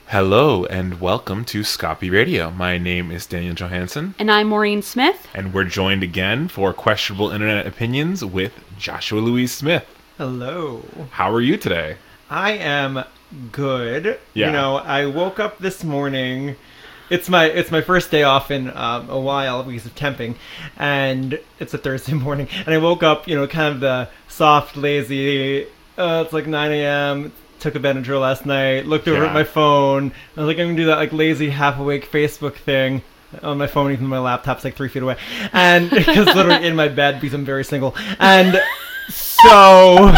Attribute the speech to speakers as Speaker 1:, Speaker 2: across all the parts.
Speaker 1: Hello and welcome to Scopy Radio. My name is Daniel Johansson.
Speaker 2: And I'm Maureen Smith.
Speaker 1: And we're joined again for Questionable Internet Opinions with Joshua Louise Smith.
Speaker 3: Hello.
Speaker 1: How are you today?
Speaker 3: I am good.
Speaker 1: Yeah.
Speaker 3: You know, I woke up this morning. It's my first day off in a while because of temping, and it's a Thursday morning. And I woke up, kind of the soft, lazy. It's like 9 a.m. Took a Benadryl last night. Looked over at my phone. I was like, I'm gonna do that like lazy half awake Facebook thing on my phone, even though my laptop's like 3 feet away, and because literally in my bed because I'm very single. And so.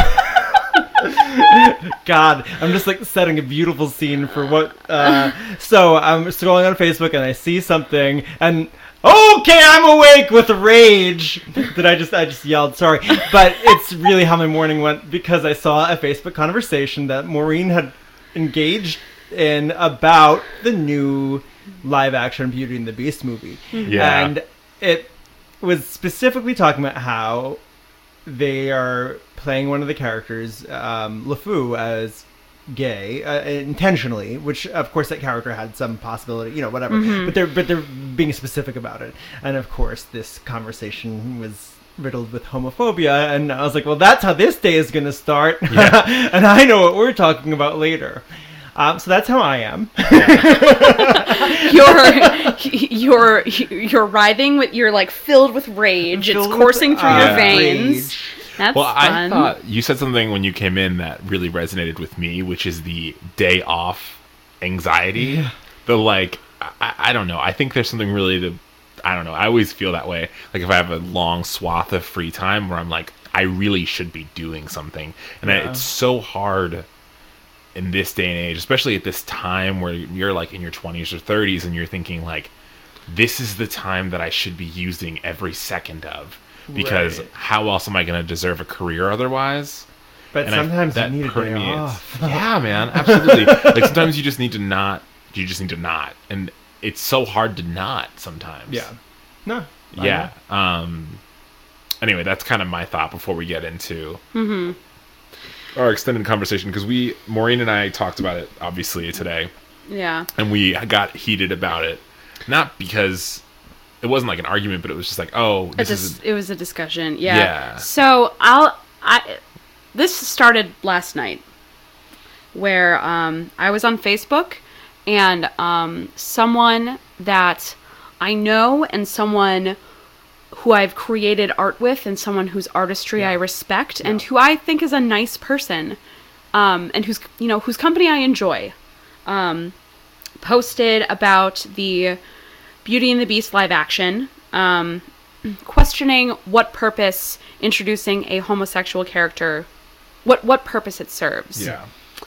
Speaker 3: God, I'm just like setting a beautiful scene for what. So I'm scrolling on Facebook and I see something, and okay, I'm awake with rage. That I just yelled, sorry, but it's really how my morning went because I saw a Facebook conversation that Maureen had engaged in about the new live-action Beauty and the Beast movie, and it was specifically talking about how they are playing one of the characters, LeFou, as gay intentionally, which of course that character had some possibility, whatever. Mm-hmm. But they're being specific about it, and of course this conversation was riddled with homophobia, and I was like, well, that's how this day is going to start, and I know what we're talking about later. So that's how I am.
Speaker 2: You're writhing with, you're like filled with rage. It's coursing through your veins.
Speaker 3: Rage.
Speaker 2: That's
Speaker 1: well,
Speaker 2: fun.
Speaker 1: I thought you said something when you came in that really resonated with me, which is the day off anxiety. Yeah. The I don't know. I think there's something really I don't know. I always feel that way. Like if I have a long swath of free time where I'm like, I really should be doing something. And it's so hard in this day and age, especially at this time where you're like in your 20s or 30s and you're thinking like, this is the time that I should be using every second of. Because how else am I going to deserve a career otherwise?
Speaker 3: But sometimes you need a day off.
Speaker 1: Yeah, man, absolutely. Like sometimes you just need to not. And it's so hard to not sometimes.
Speaker 3: Yeah. No.
Speaker 1: Yeah. Anyway, that's kind of my thought before we get into our extended conversation, because Maureen and I talked about it obviously today.
Speaker 2: Yeah.
Speaker 1: And we got heated about it, not because it wasn't like an argument, but it was just like, oh,
Speaker 2: it was a discussion. Yeah. So this started last night, where I was on Facebook, and someone that I know and someone who I've created art with and someone whose artistry I respect and who I think is a nice person, and whose company I enjoy, posted about the Beauty and the Beast live action, questioning what purpose introducing a homosexual character, what purpose it serves.
Speaker 1: Yeah.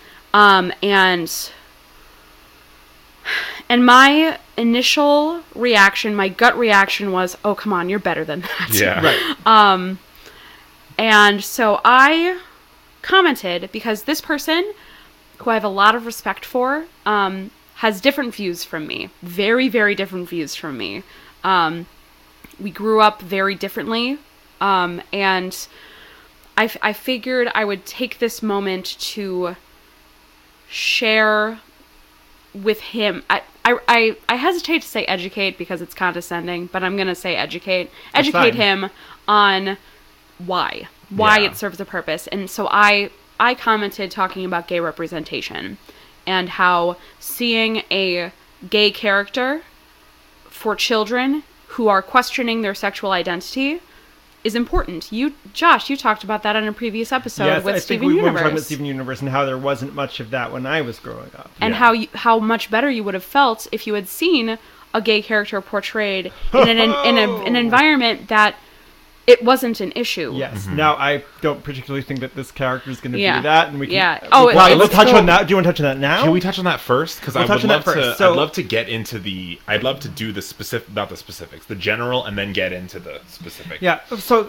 Speaker 2: And my initial reaction, my gut reaction was, oh, come on, you're better than that.
Speaker 1: Yeah.
Speaker 3: Right.
Speaker 2: And so I commented, because this person, who I have a lot of respect for, has different views from me. Very, very different views from me. We grew up very differently. And I figured I would take this moment to share with him. I hesitate to say educate because it's condescending, but I'm going to say educate. Educate him on why it serves a purpose. And so I commented talking about gay representation and how seeing a gay character for children who are questioning their sexual identity is important. Josh, you talked about that in a previous episode with Steven Universe.
Speaker 3: We were talking about Steven Universe and how there wasn't much of that when I was growing up.
Speaker 2: And how much better you would have felt if you had seen a gay character portrayed in an environment that it wasn't an issue.
Speaker 3: Yes. Mm-hmm. Now, I don't particularly think that this character is going to be that, and we can.
Speaker 2: Yeah.
Speaker 3: Let's touch on that. Do you want to touch on that now?
Speaker 1: Can we touch on that first? Because I'd love to get into I'd love to do the specific, not the specifics, the general, and then get into the specific.
Speaker 3: Yeah. So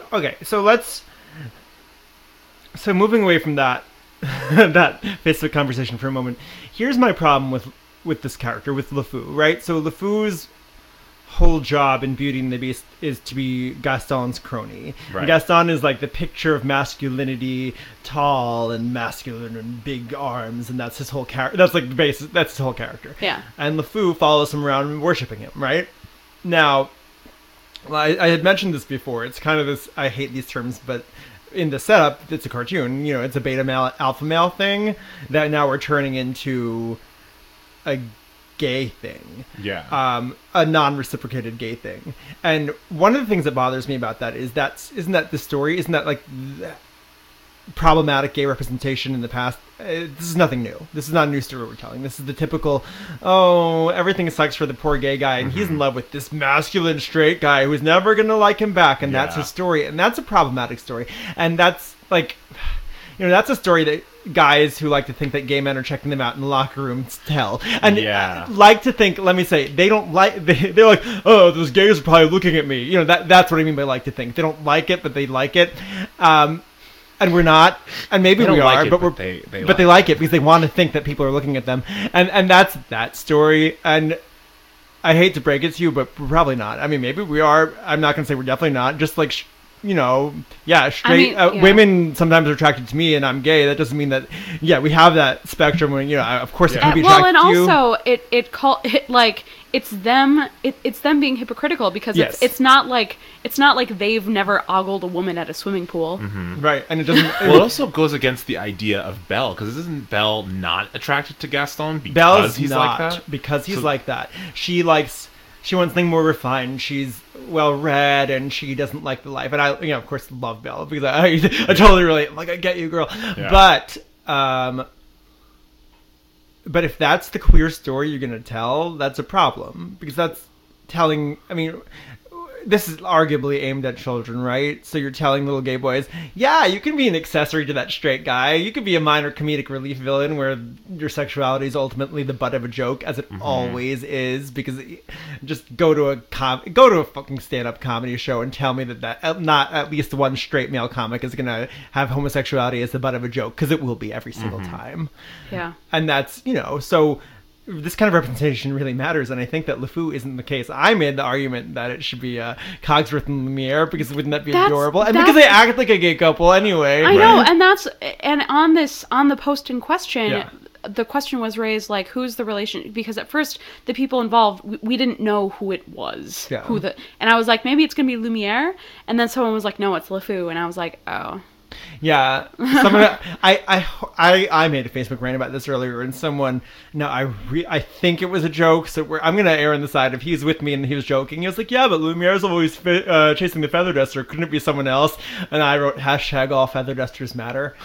Speaker 3: moving away from that that Facebook conversation for a moment. Here's my problem with this character, with LeFou. Right. So LeFou's whole job in Beauty and the Beast is to be Gaston's crony.
Speaker 1: Right.
Speaker 3: Gaston is like the picture of masculinity, tall and masculine and big arms, and that's his whole character. That's like the basis. That's his whole character.
Speaker 2: Yeah.
Speaker 3: And LeFou follows him around worshiping him, right? Now, I had mentioned this before. It's kind of this, I hate these terms, but in the setup, it's a cartoon. You know, it's a beta male, alpha male thing that now we're turning into a gay thing.
Speaker 1: Yeah.
Speaker 3: A non-reciprocated gay thing. And one of the things that bothers me about that is isn't that the story? Isn't that like problematic gay representation in the past? This is nothing new. This is not a new story we're telling. This is the typical, everything sucks for the poor gay guy, and he's in love with this masculine straight guy who's never going to like him back, and that's his story. And that's a problematic story. And that's like, that's a story that guys who like to think that gay men are checking them out in the locker rooms tell, and like to think. Let me say, they don't like. They're like, oh, those gays are probably looking at me. That's what I mean by like to think. They don't like it, but they like it, and we're not. And maybe we are, but they like it because they want to think that people are looking at them, and that's that story. And I hate to break it to you, but we're probably not. I mean, maybe we are. I'm not gonna say we're definitely not. Just like. Straight women sometimes are attracted to me, and I'm gay. That doesn't mean that. Yeah, we have that spectrum. When of course, it can be attracted
Speaker 2: and
Speaker 3: to you.
Speaker 2: also it's them. It's them being hypocritical because it's not like they've never ogled a woman at a swimming pool,
Speaker 3: right? And it doesn't.
Speaker 1: Well, it also goes against the idea of Belle, because isn't Belle not attracted to Gaston because he's like that?
Speaker 3: Because he's like that. She wants something more refined. She's well-read, and she doesn't like the life. And I, of course, love Belle because I totally relate. I'm like, I get you, girl. Yeah. But if that's the queer story you're going to tell, that's a problem, because that's telling. I mean, this is arguably aimed at children, right? So you're telling little gay boys, yeah, you can be an accessory to that straight guy. You could be a minor comedic relief villain where your sexuality is ultimately the butt of a joke, as it always is. Because just go to a fucking stand-up comedy show and tell me that not at least one straight male comic is gonna have homosexuality as the butt of a joke, because it will be every single time.
Speaker 2: Yeah,
Speaker 3: and that's so. This kind of representation really matters, and I think that LeFou isn't the case. I made the argument that it should be Cogsworth and Lumiere, because wouldn't that be adorable? And because they act like a gay couple anyway.
Speaker 2: I know, and on the post in question, the question was raised, like, who's the relation? Because at first, the people involved, we didn't know who it was. Yeah. And I was like, maybe it's going to be Lumiere, and then someone was like, no, it's LeFou, and I was like, oh.
Speaker 3: Yeah, I made a Facebook rant about this earlier, and someone, I think it was a joke, so I'm gonna err on the side of he's with me and he was joking. He was like, yeah, but Lumiere's always chasing the feather duster. Couldn't it be someone else? And I wrote # all feather dusters matter.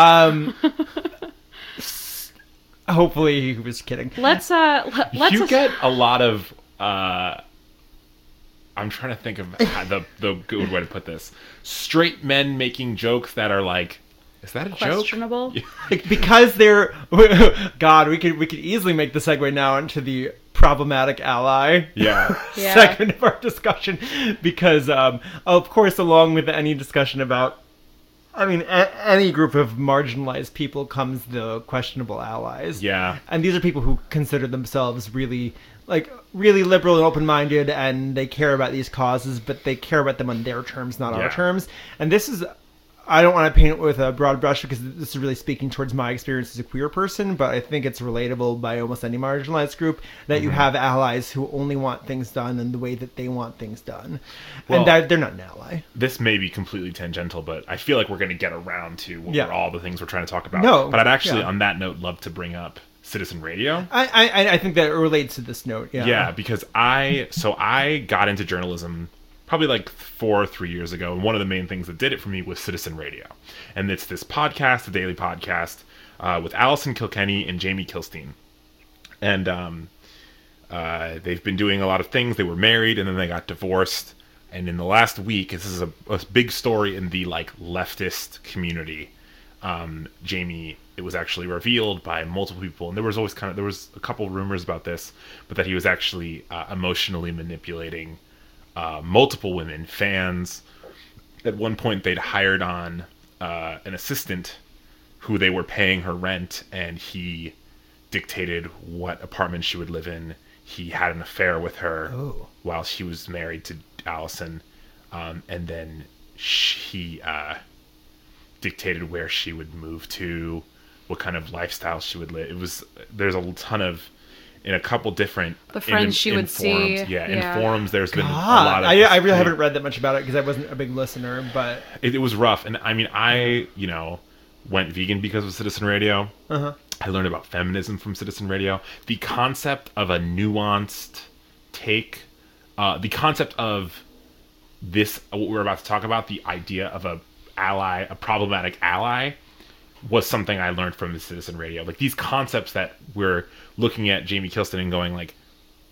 Speaker 3: Hopefully he was kidding.
Speaker 2: Let's
Speaker 1: get a lot of. I'm trying to think of the good way to put this. Straight men making jokes that are like, is that a
Speaker 2: questionable?
Speaker 1: joke?
Speaker 3: Because they're God, we could easily make the segue now into the problematic ally segment of our discussion, because of course, along with any discussion about, I mean, any group of marginalized people comes the questionable allies.
Speaker 1: Yeah.
Speaker 3: And these are people who consider themselves really liberal and open-minded, and they care about these causes, but they care about them on their terms, not our terms. And this is, I don't want to paint it with a broad brush, because this is really speaking towards my experience as a queer person, but I think it's relatable by almost any marginalized group, that you have allies who only want things done in the way that they want things done. Well, and they're not an ally.
Speaker 1: This may be completely tangential, but I feel like we're going to get around to all the things we're trying to talk about.
Speaker 3: No,
Speaker 1: but I'd actually, on that note, love to bring up Citizen Radio.
Speaker 3: I think that it relates to this note.
Speaker 1: Yeah, because I got into journalism probably like 3 years ago, and one of the main things that did it for me was Citizen Radio. And it's this podcast, a daily podcast, with Alison Kilkenny and Jamie Kilstein. And they've been doing a lot of things. They were married, and then they got divorced. And in the last week, this is a big story in the leftist community. Jamie, it was actually revealed by multiple people, and there was a couple rumors about this, but that he was actually emotionally manipulating multiple women, fans. At one point, they'd hired on an assistant who they were paying her rent, and he dictated what apartment she would live in. he had an affair with her
Speaker 3: Oh.
Speaker 1: while she was married to Allison, and then he dictated where she would move to, what kind of lifestyle she would live. There's a ton of, in a couple different
Speaker 2: The friends she would see.
Speaker 1: forums. Yeah,
Speaker 2: Yeah.
Speaker 1: in forums there's been a
Speaker 3: God,
Speaker 1: lot of
Speaker 3: I really haven't read that much about it because I wasn't a big listener, but
Speaker 1: it was rough. And I mean, I went vegan because of Citizen Radio. I learned about feminism from Citizen Radio. The concept of a nuanced take, the concept of this, what we're about to talk about, the idea of a problematic ally, was something I learned from the Citizen Radio. Like, these concepts that we're looking at Jamie Kilston and going like,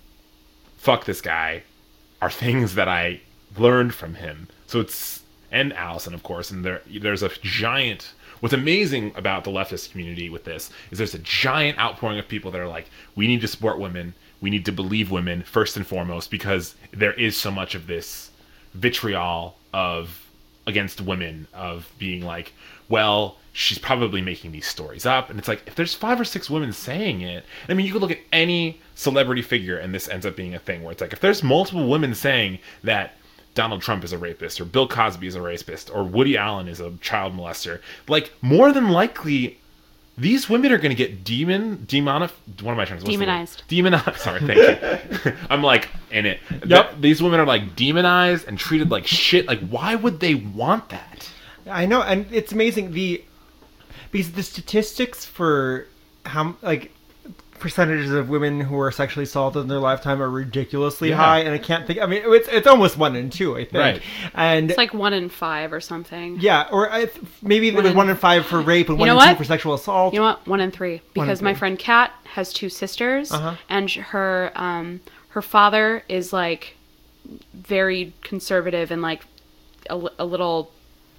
Speaker 1: fuck this guy, are things that I learned from him. So it's, and Allison, of course, and there's a giant, what's amazing about the leftist community with this is there's a giant outpouring of people that are like, we need to support women, we need to believe women first and foremost, because there is so much of this vitriol against women, of being like, well, she's probably making these stories up. And it's like, if there's 5 or 6 women saying it, I mean, you could look at any celebrity figure and this ends up being a thing where it's like, if there's multiple women saying that Donald Trump is a rapist, or Bill Cosby is a rapist, or Woody Allen is a child molester, like, more than likely these women are going to get demonized. Demonized. Sorry, thank you. I'm like in it.
Speaker 3: Yep.
Speaker 1: These women are like demonized and treated like shit. Like, why would they want that?
Speaker 3: I know, and it's amazing because the statistics for how percentages of women who are sexually assaulted in their lifetime are ridiculously high, and I can't think. I mean, it's almost 1 in 2, I think.
Speaker 1: Right.
Speaker 3: And
Speaker 2: It's like 1 in 5 or something.
Speaker 3: yeah, or maybe there was 1 in 5 for rape and 1
Speaker 2: know
Speaker 3: in 2
Speaker 2: what?
Speaker 3: for sexual assault.
Speaker 2: You know what? 1 in 3. Because my
Speaker 3: 3.
Speaker 2: friend Kat has 2 sisters,
Speaker 3: Uh-huh.
Speaker 2: and her father is like very conservative and like a little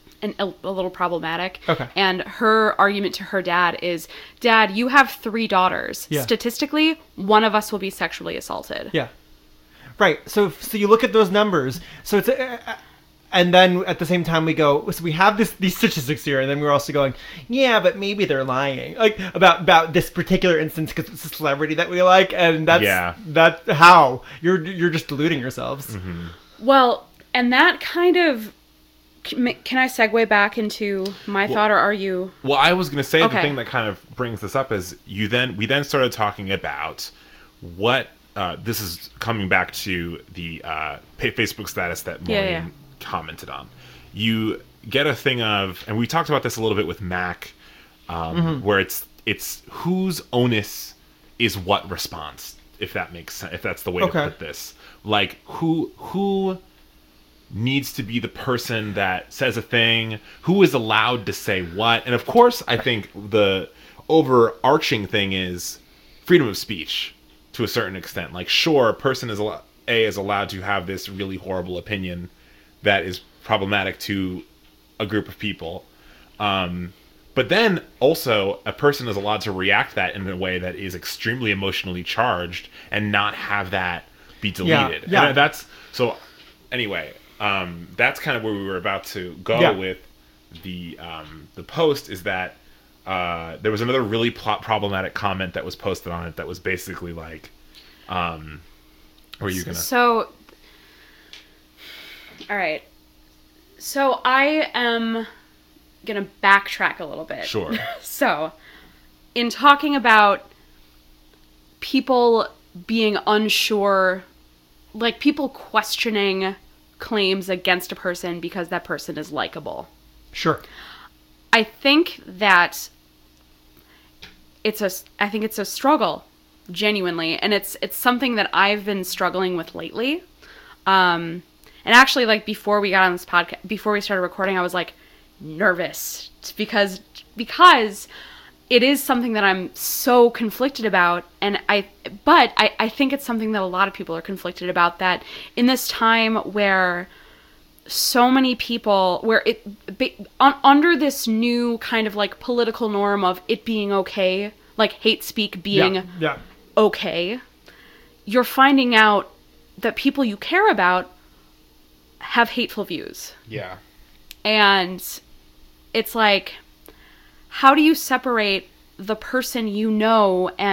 Speaker 2: problematic.
Speaker 3: Okay.
Speaker 2: And her argument to her dad is, Dad, you have 3 daughters.
Speaker 3: Yeah.
Speaker 2: Statistically, one of us will be sexually assaulted.
Speaker 3: Yeah. Right. So you look at those numbers. So it's and then at the same time we go, so we have these statistics here, and then we're also going, yeah, but maybe they're lying, like about this particular instance because it's a celebrity that we like, and that's how you're just deluding yourselves.
Speaker 1: Mm-hmm.
Speaker 2: Well, and that kind of, can I segue back into my thought, or are you?
Speaker 1: Well, I was going to say,
Speaker 2: Okay.
Speaker 1: the thing that kind of brings this up is we then started talking about what this is coming back to the Facebook status that Maureen commented on. You get a thing of, and we talked about this a little bit with Mac, where it's whose onus is what response, if that makes sense, if that's the way to put this. Like, who needs to be the person that says a thing, who is allowed to say what. And of course, I think the overarching thing is freedom of speech to a certain extent. Like, sure, a person is allowed to have this really horrible opinion that is problematic to a group of people. But then also a person is allowed to react that in a way that is extremely emotionally charged and not have that be deleted.
Speaker 3: Yeah.
Speaker 1: And that's so anyway, that's kind of where we were about to go with the post, is that there was another really problematic comment that was posted on it that was basically like, were you gonna?
Speaker 2: So, all right. So I am gonna backtrack a little bit.
Speaker 1: Sure.
Speaker 2: So, in talking about people being unsure, like people questioning claims against a person because that person is likable.
Speaker 3: Sure.
Speaker 2: I think that it's a struggle, genuinely, and it's something that I've been struggling with lately. And actually, like, before we got on this podcast, before we started recording, I was like nervous because it is something that I'm so conflicted about, and I think it's something that a lot of people are conflicted about, that in this time where so many people, where under this new kind of like political norm of it being okay, like hate speak being okay, you're finding out that people you care about have hateful views.
Speaker 1: Yeah.
Speaker 2: And it's like, how do you separate the person you know and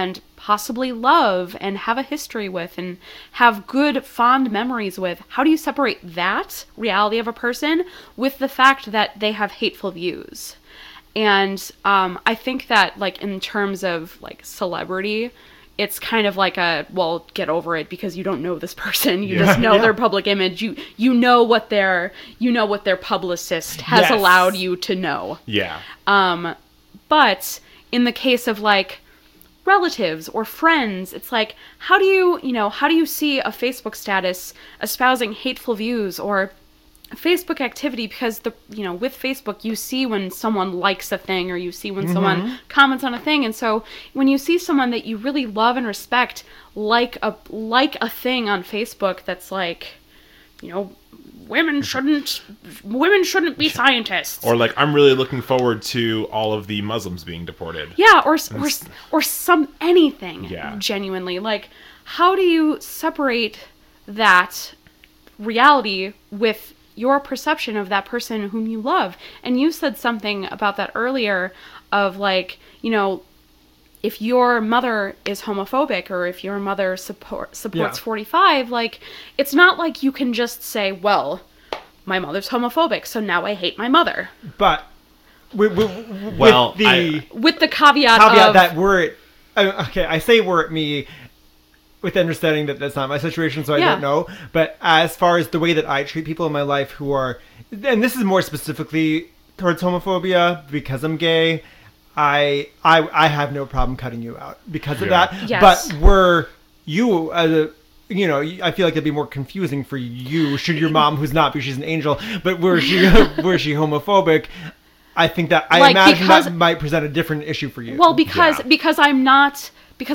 Speaker 2: possibly love and have a history with and have good, fond memories with, how do you separate that reality of a person with the fact that they have hateful views? And I think that, like, in terms of, like, celebrity, it's kind of like well, get over it because you don't know this person. You just know their public image. You know what their publicist has allowed you to know.
Speaker 1: Yeah.
Speaker 2: But in the case of, like, relatives or friends, it's like, how do you see a Facebook status espousing hateful views or Facebook activity? Because with Facebook, you see when someone likes a thing or you see when someone comments on a thing. And so when you see someone that you really love and respect like a thing on Facebook that's like, women shouldn't be scientists.
Speaker 1: Or like, I'm really looking forward to all of the Muslims being deported.
Speaker 2: Yeah, or some anything.
Speaker 1: Yeah.
Speaker 2: Genuinely, like, how do you separate that reality with your perception of that person whom you love? And you said something about that earlier of, like, if your mother is homophobic or if your mother supports 45, like, it's not like you can just say, well, my mother's homophobic, so now I hate my mother.
Speaker 3: But with
Speaker 2: the caveat
Speaker 3: that I say were it me, with the understanding that that's not my situation, so I don't know. But as far as the way that I treat people in my life who are, and this is more specifically towards homophobia because I'm gay, I have no problem cutting you out because of that.
Speaker 2: Yes.
Speaker 3: But were you I feel like it'd be more confusing for you should your mom, who's not, because she's an angel, but were she homophobic? I think that imagine that might present a different issue for you.
Speaker 2: Well, because I'm not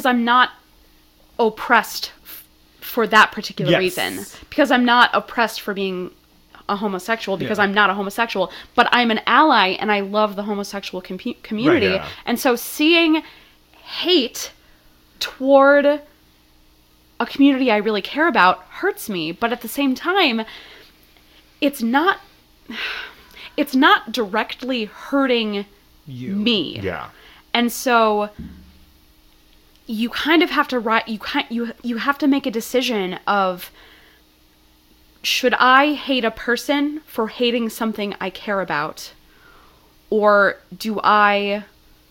Speaker 2: oppressed for that particular reason, because I'm not oppressed for being a homosexual, because I'm not a homosexual, but I'm an ally and I love the homosexual community.
Speaker 1: Right, yeah.
Speaker 2: And so seeing hate toward a community I really care about hurts me, but at the same time, it's not directly hurting me.
Speaker 1: Yeah.
Speaker 2: And so you kind of have to you have to make a decision of, should I hate a person for hating something I care about, or do I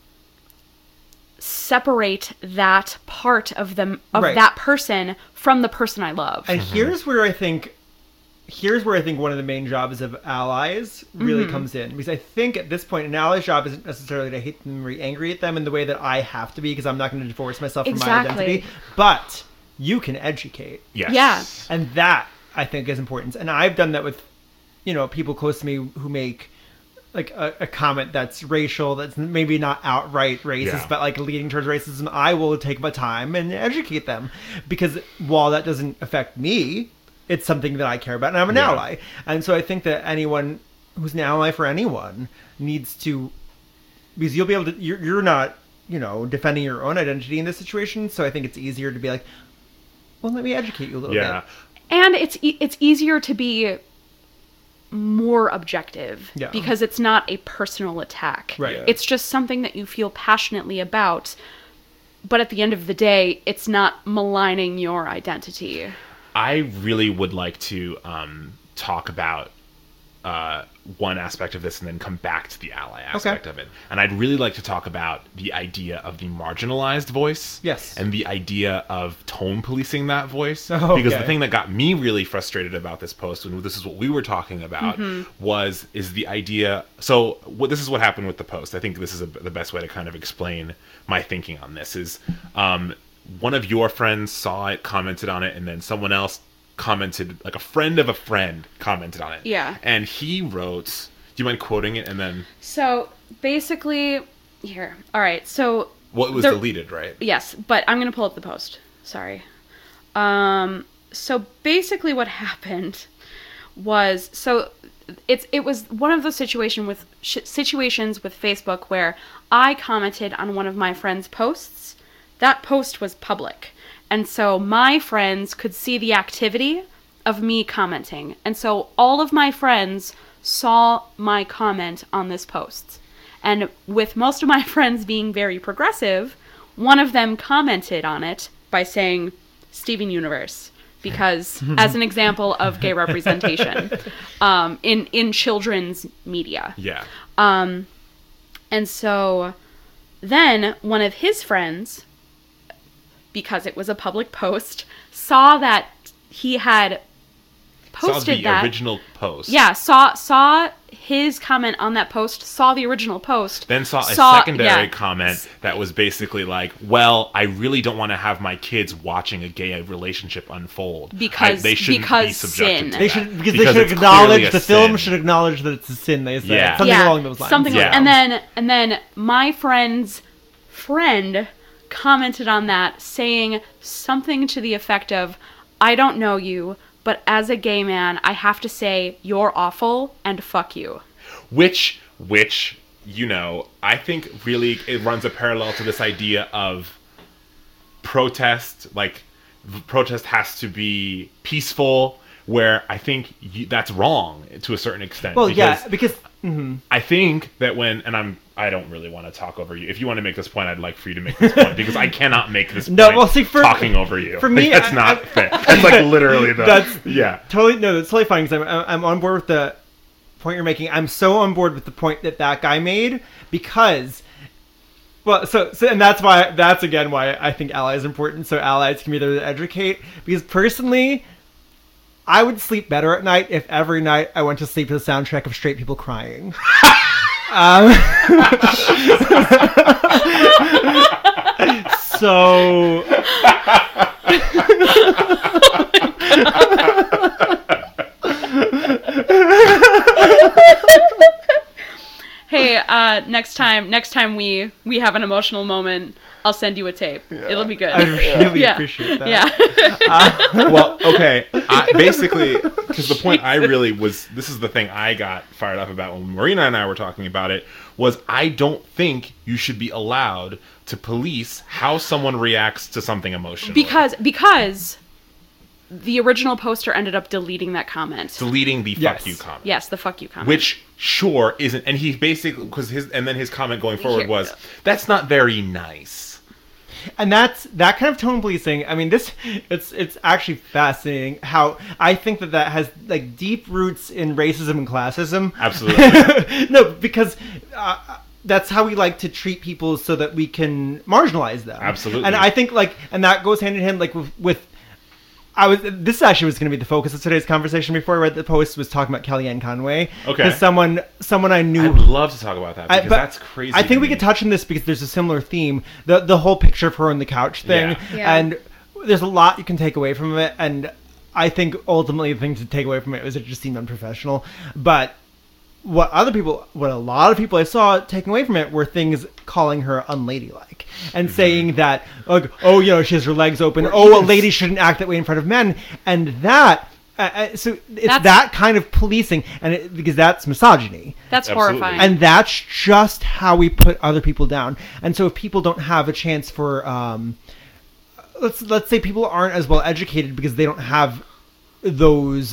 Speaker 2: separate that part of that person from the person I love?
Speaker 3: And here's where I think one of the main jobs of allies really comes in, because I think at this point an ally's job isn't necessarily to hate them or be angry at them in the way that I have to be, because I'm not going to divorce myself from my identity, but you can educate.
Speaker 1: Yes.
Speaker 2: Yeah.
Speaker 3: And that, I think, is important. And I've done that with, people close to me who make like a comment that's racial, that's maybe not outright racist, but like leading towards racism. I will take my time and educate them, because while that doesn't affect me, it's something that I care about, and I'm an ally. And so I think that anyone who's an ally for anyone needs to, because you'll be able to, you're not, defending your own identity in this situation. So I think it's easier to be like, well, let me educate you a little bit.
Speaker 2: And it's easier to be more objective because it's not a personal attack.
Speaker 3: Right. Yeah.
Speaker 2: It's just something that you feel passionately about, but at the end of the day, it's not maligning your identity.
Speaker 1: I really would like to talk about one aspect of this and then come back to the ally aspect of it. And I'd really like to talk about the idea of the marginalized voice.
Speaker 3: Yes.
Speaker 1: And the idea of tone policing that voice. Because the thing that got me really frustrated about this post, and this is what we were talking about, is the idea. So this is what happened with the post. I think this is the best way to kind of explain my thinking on this is, one of your friends saw it, commented on it, and then someone else commented, like a friend of a friend commented on it.
Speaker 2: Yeah.
Speaker 1: And he wrote, do you mind quoting it? And then...
Speaker 2: So, basically, here. All right, so...
Speaker 1: Well, it was deleted, right?
Speaker 2: Yes, but I'm going to pull up the post. Sorry. So, basically what happened was... So, it was one of those situations with Facebook where I commented on one of my friend's posts. That post was public. And so my friends could see the activity of me commenting. And so all of my friends saw my comment on this post. And with most of my friends being very progressive, one of them commented on it by saying Steven Universe, because as an example of gay representation in children's media.
Speaker 1: Yeah.
Speaker 2: And so then one of his friends, because it was a public post, saw that he had posted
Speaker 1: the
Speaker 2: that.
Speaker 1: original post.
Speaker 2: Yeah, saw his comment on that post, saw the original post.
Speaker 1: Then saw a secondary
Speaker 2: yeah.
Speaker 1: comment that was basically like, well, I really don't want to have my kids watching a gay relationship unfold.
Speaker 2: Because
Speaker 1: they shouldn't be subjected
Speaker 2: sin.
Speaker 1: to
Speaker 3: They
Speaker 1: that.
Speaker 3: should because
Speaker 1: Because
Speaker 3: they
Speaker 1: it's
Speaker 3: should
Speaker 1: clearly
Speaker 3: acknowledge
Speaker 1: a
Speaker 3: the film
Speaker 1: sin.
Speaker 3: should acknowledge that it's a sin. They said
Speaker 1: Yeah.
Speaker 3: something along those lines.
Speaker 2: Something,
Speaker 1: Yeah.
Speaker 2: and then my friend's friend commented on that, saying something to the effect of, "I don't know you, but as a gay man, I have to say you're awful and fuck you."
Speaker 1: Which, you know, I think really it runs a parallel to this idea of protest. Like, protest has to be peaceful, where I think that's wrong to a certain extent.
Speaker 3: Well, because
Speaker 1: I think that I don't really want to talk over you. If you want to make this point, I'd like for you to make this point, because I cannot make this point talking over you.
Speaker 3: For me,
Speaker 1: that's not fair. That's like literally yeah.
Speaker 3: That's totally fine, because I'm on board with the point you're making. I'm so on board with the point that guy made, because, well, so and that's again why I think Ally is important, so allies can be there to educate, because personally, I would sleep better at night if every night I went to sleep to the soundtrack of straight people crying. So
Speaker 2: Hey, next time we have an emotional moment, I'll send you a tape. It'll be good.
Speaker 3: I really
Speaker 2: Yeah.
Speaker 3: appreciate that.
Speaker 2: Yeah.
Speaker 1: Well, okay. Basically, because the point this is the thing I got fired up about when Marina and I were talking about it, was I don't think you should be allowed to police how someone reacts to something emotional.
Speaker 2: Because the original poster ended up deleting that comment.
Speaker 1: Deleting the
Speaker 3: Yes.
Speaker 1: fuck you comment.
Speaker 2: Yes, the fuck you comment.
Speaker 1: Which, sure, isn't... And he basically... And then his comment going forward
Speaker 2: Here-
Speaker 1: was, that's not very nice.
Speaker 3: And that kind of tone policing. I mean, it's actually fascinating how I think that has like deep roots in racism and classism.
Speaker 1: Absolutely.
Speaker 3: No, because that's how we like to treat people so that we can marginalize them.
Speaker 1: Absolutely.
Speaker 3: And I think and that goes hand in hand like with this actually was going to be the focus of today's conversation before I read the post, was talking about Kellyanne Conway.
Speaker 1: Okay.
Speaker 3: Because someone I knew.
Speaker 1: I'd love to talk about that, because that's crazy.
Speaker 3: I think
Speaker 1: to
Speaker 3: we
Speaker 1: me.
Speaker 3: could touch on this because there's a similar theme. The whole picture of her on the couch thing.
Speaker 1: Yeah.
Speaker 2: Yeah.
Speaker 3: And there's a lot you can take away from it. And I think ultimately the thing to take away from it was it just seemed unprofessional. But what a lot of people I saw taking away from it were things calling her unladylike and saying that, like, oh, you know, she has her legs open. A lady shouldn't act that way in front of men. And that, so it's that kind of policing, and because that's misogyny.
Speaker 2: That's
Speaker 1: Absolutely.
Speaker 2: horrifying.
Speaker 3: And that's just how we put other people down. And so if people don't have a chance for, let's say people aren't as well educated because they don't have those,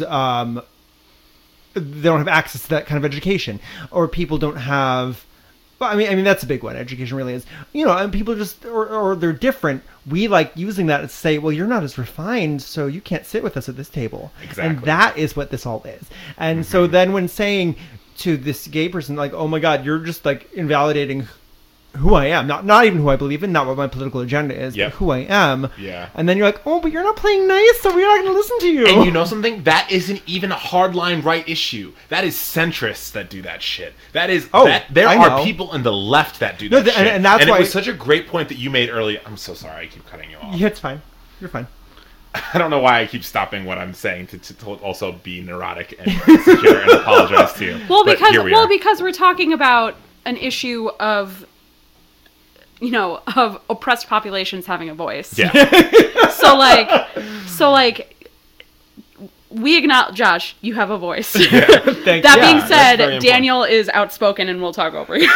Speaker 3: they don't have access to that kind of education, or people don't have. Well, I mean that's a big one. Education really is, you know, and people just or they're different. We like using that to say, well, you're not as refined, so you can't sit with us at this table.
Speaker 1: Exactly.
Speaker 3: And that is what this all is. And so then when saying to this gay person, like, oh my God, you're just like invalidating who I am, not even who I believe in, not what my political agenda is,
Speaker 1: Yep.
Speaker 3: but who I am.
Speaker 1: Yeah.
Speaker 3: And then you're like, oh, but you're not playing nice, so we're not going to listen to you.
Speaker 1: And you know something? That isn't even a hardline right issue. That is centrists that do that shit. That is... there
Speaker 3: I
Speaker 1: are
Speaker 3: know.
Speaker 1: people in the left that do
Speaker 3: No,
Speaker 1: that shit.
Speaker 3: and that's why...
Speaker 1: it was such a great point that you made earlier. I'm so sorry I keep cutting you off.
Speaker 3: Yeah, it's fine. You're fine.
Speaker 1: I don't know why I keep stopping what I'm saying to also be neurotic and insecure and apologize to you.
Speaker 2: Well,
Speaker 1: But here we are.
Speaker 2: because we're talking about an issue of, you know, of oppressed populations having a voice.
Speaker 1: Yeah.
Speaker 2: So like we acknowledge, Josh, you have a voice.
Speaker 3: Thank
Speaker 2: That
Speaker 3: you.
Speaker 2: being
Speaker 1: that's very
Speaker 2: said,
Speaker 1: important.
Speaker 2: Daniel is outspoken and we'll talk over you.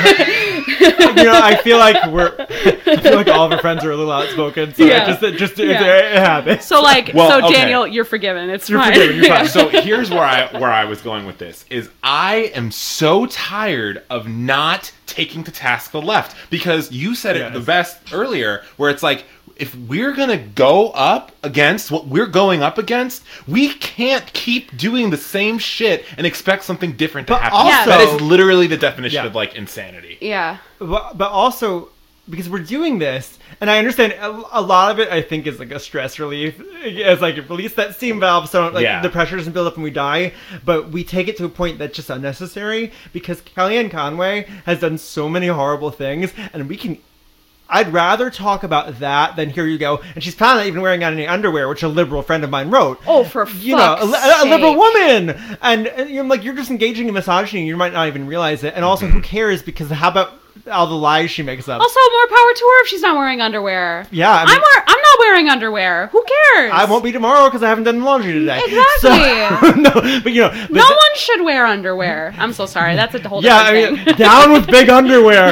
Speaker 3: I feel like all of our friends are a little outspoken, so
Speaker 2: Yeah.
Speaker 3: it just
Speaker 2: Yeah.
Speaker 3: it happens.
Speaker 2: So like,
Speaker 1: Well, okay.
Speaker 2: Daniel, you're forgiven. It's
Speaker 3: You're
Speaker 2: fine.
Speaker 3: forgiven, you're fine.
Speaker 1: So here's where I was going with this is I am so tired of not taking to task the left, because you said it
Speaker 3: Yes.
Speaker 1: the best earlier, where it's like, if we're gonna go up against what we're going up against, we can't keep doing the same shit and expect something different to
Speaker 3: But
Speaker 1: happen.
Speaker 3: also-
Speaker 1: That is literally the definition
Speaker 3: Yeah.
Speaker 1: of like insanity.
Speaker 2: Yeah.
Speaker 3: But also, because we're doing this, and I understand a lot of it, I think, is like a stress relief. It's like, release that steam valve so like
Speaker 1: Yeah.
Speaker 3: the pressure doesn't build up and we die. But we take it to a point that's just unnecessary, because Kellyanne Conway has done so many horrible things, and I'd rather talk about that than here you go. And she's probably not even wearing any underwear, which a liberal friend of mine wrote.
Speaker 2: Oh, for
Speaker 3: A liberal woman, and you're just engaging in misogyny. You might not even realize it. And also, who cares? Because how about all the lies she makes up?
Speaker 2: Also, more power to her if she's not wearing underwear.
Speaker 3: Yeah, I mean-
Speaker 2: I'm not wearing underwear. Who cares?
Speaker 3: I won't be tomorrow because I haven't done the laundry today.
Speaker 2: Exactly.
Speaker 3: So, no, but
Speaker 2: No one should wear underwear. I'm so sorry. That's a whole
Speaker 3: Yeah, I
Speaker 2: different
Speaker 3: mean, down with big underwear.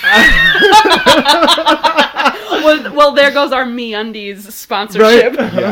Speaker 2: thing. Well, there goes our MeUndies sponsorship.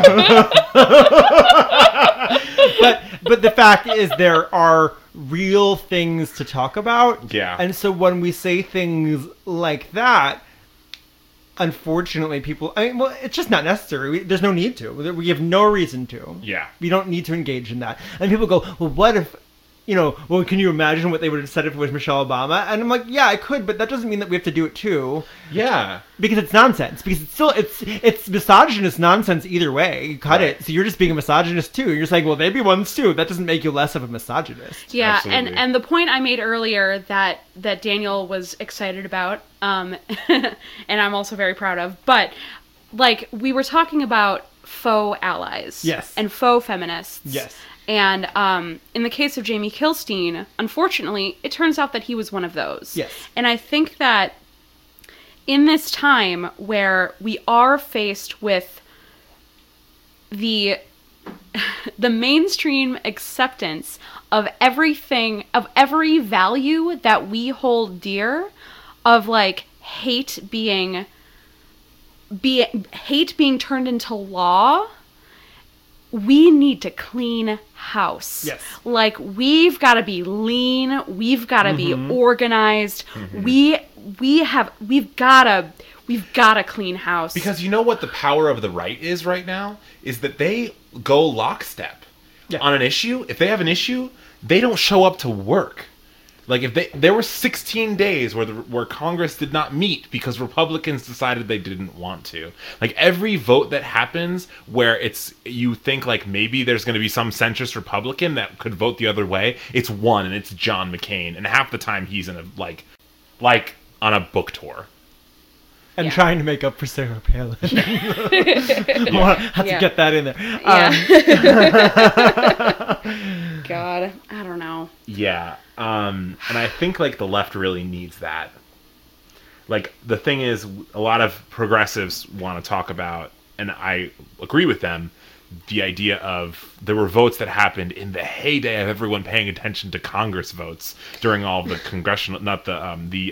Speaker 3: But the fact is, there are real things to talk about.
Speaker 1: Yeah.
Speaker 3: And so when we say things like that, unfortunately, it's just not necessary. There's no need to. We have no reason to.
Speaker 1: Yeah.
Speaker 3: We don't need to engage in that. And people go, well, what if, can you imagine what they would have said if it was Michelle Obama? And I'm like, yeah, I could, but that doesn't mean that we have to do it too.
Speaker 1: Yeah.
Speaker 3: Because it's nonsense. Because it's misogynist nonsense either way. You cut it. So you're just being a misogynist too. You're saying, well, they be ones too. That doesn't make you less of a misogynist.
Speaker 2: Yeah,
Speaker 1: Absolutely.
Speaker 2: and the point I made earlier that Daniel was excited about, and I'm also very proud of, but like we were talking about faux allies,
Speaker 3: Yes.
Speaker 2: and faux feminists,
Speaker 3: Yes.
Speaker 2: And in the case of Jamie Kilstein, unfortunately, it turns out that he was one of those.
Speaker 3: Yes.
Speaker 2: And I think that in this time where we are faced with the mainstream acceptance of everything, of every value that we hold dear, of like hate being turned into law, we need to clean house.
Speaker 3: Yes.
Speaker 2: Like, we've got to be lean. We've got to be organized. We've got to clean house.
Speaker 1: Because you know what the power of the right is right now? Is that they go lockstep on an issue. If they have an issue, they don't show up to work. Like, if there were 16 days where Congress did not meet because Republicans decided they didn't want to. Like, every vote that happens where you think like maybe there's going to be some centrist Republican that could vote the other way, it's one, and it's John McCain, and half the time he's in a like on a book tour.
Speaker 3: And
Speaker 2: Yeah.
Speaker 3: trying to make up for Sarah Palin. I have to get that in there.
Speaker 2: Yeah. God, I don't know.
Speaker 1: Yeah, and I think like the left really needs that. Like, the thing is, a lot of progressives want to talk about, and I agree with them, the idea of there were votes that happened in the heyday of everyone paying attention to Congress votes during all of the congressional, not the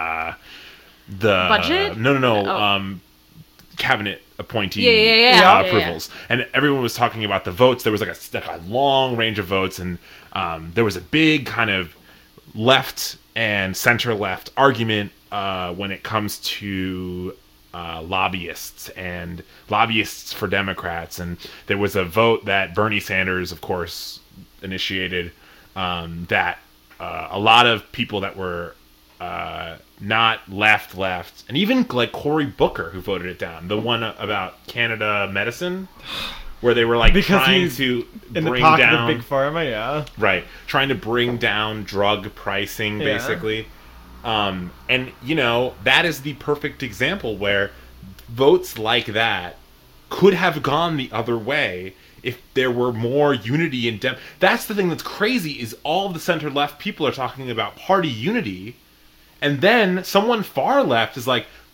Speaker 2: Budget?
Speaker 1: No, cabinet appointee
Speaker 2: Yeah.
Speaker 1: approvals, and everyone was talking about the votes. There was like a long range of votes, and there was a big kind of left and center left argument when it comes to lobbyists and lobbyists for Democrats. And there was a vote that Bernie Sanders, of course, initiated, that a lot of people that were not left, and even like Cory Booker, who voted it down, the one about Canada Medicine, where they were like
Speaker 3: Because
Speaker 1: trying
Speaker 3: he's
Speaker 1: to
Speaker 3: in the
Speaker 1: bring
Speaker 3: pocket
Speaker 1: down
Speaker 3: of Big Pharma, yeah.
Speaker 1: right, trying to bring down drug pricing,
Speaker 3: Yeah.
Speaker 1: basically. And that is the perfect example where votes like that could have gone the other way if there were more unity in That's the thing that's crazy, is all the center left people are talking about party unity, and then someone far left is like,